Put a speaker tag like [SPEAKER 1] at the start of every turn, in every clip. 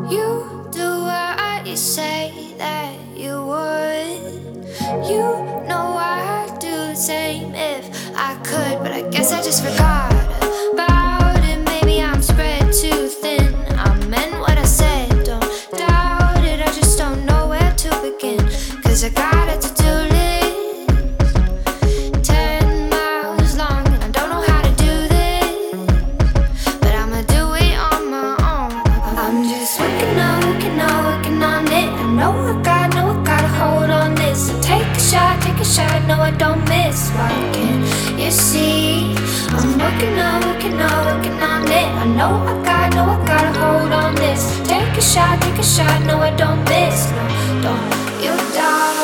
[SPEAKER 1] You do what you say that you would. You know I'd do the same if I could, but I guess I just forgot about it. Maybe I'm spread too thin. I meant what I said, don't doubt it. I just don't know where to begin. 'Cause I got a to-do list 10 miles long, and I don't know how to do this, but I'ma do it on my own. I'm just working on it. I know I got a hold on this. So take a shot, no I don't miss. Why can't you see? I'm working on it. I know I got a hold on this. Take a shot, no I don't miss. No, don't you doubt.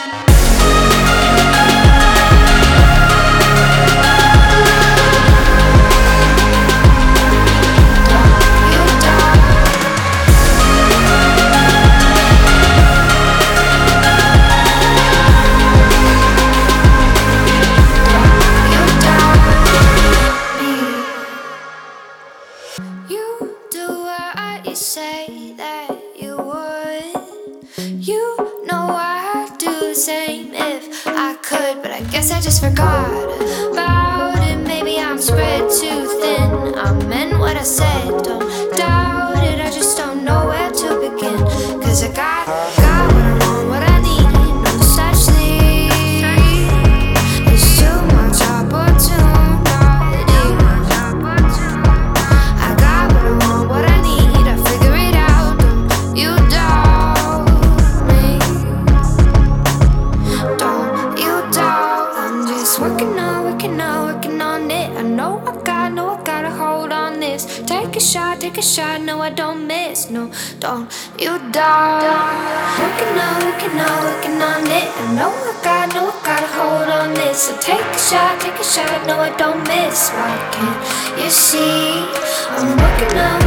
[SPEAKER 1] You do what you say that you would. You know I'd do the same if I could, but I guess I just forgot about it. Maybe I'm spread too thin. I meant what I said, don't doubt it. I just don't know where to begin. 'Cause I got what I want, what I need, no such thing. It's too much opportunity. Working on it. I know I got a hold on this. Take a shot, no I don't miss. No, don't you doubt. Working on it. I know I got a hold on this. So take a shot, no I don't miss. Why can't you see? I'm working on